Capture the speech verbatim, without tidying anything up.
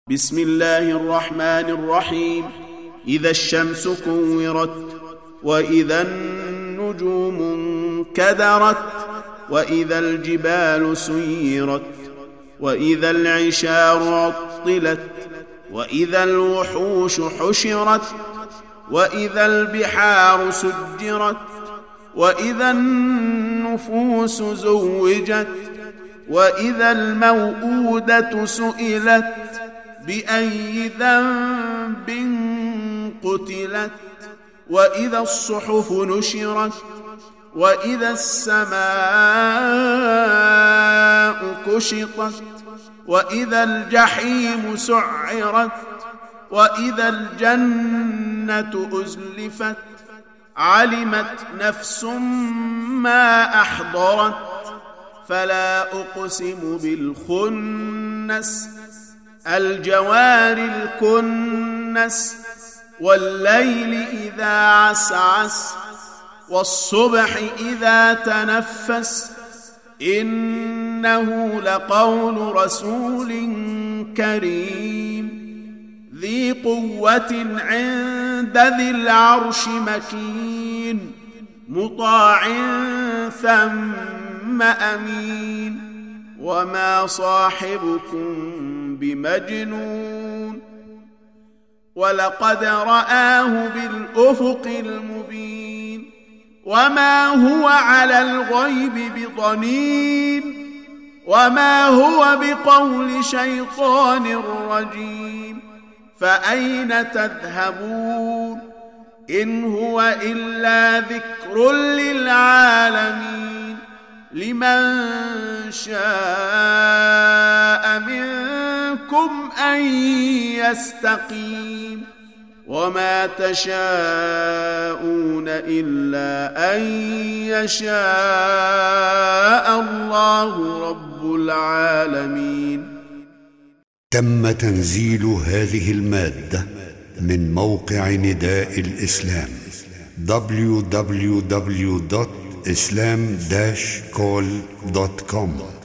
بسم الله الرحمن الرحيم. إذا الشمس كورت، وإذا النجوم انكدرت، وإذا الجبال سيرت، وإذا العشار عطلت، وإذا الوحوش حشرت، وإذا البحار سجرت، وإذا النفوس زوجت، وإذا الموءودة سئلت بأي ذنب قتلت، وإذا الصحف نشرت، وإذا السماء كشطت، وإذا الجحيم سعرت، وإذا الجنة أزلفت، علمت نفس ما أحضرت. فلا أقسم بالخنس، الجوار الكنس، والليل إذا عسعس، والصبح إذا تنفس، إنه لقول رسول كريم ذي قوة عند ذي العرش مكين، مطاع ثم أمين. وما صاحبكم بمجنون، ولقد رآه بالأفق المبين. وما هو على الغيب بضنين، وما هو بقول شيطان رجيم. فأين تذهبون؟ إن هو إلا ذكر للعالمين، لمن شاء منكم أن يستقيم. وما تشاءون إلا أن يشاء الله رب العالمين. تم تنزيل هذه المادة من موقع نداء الإسلام دبليو دبليو دبليو دوت إسلام داش كول دوت كوم.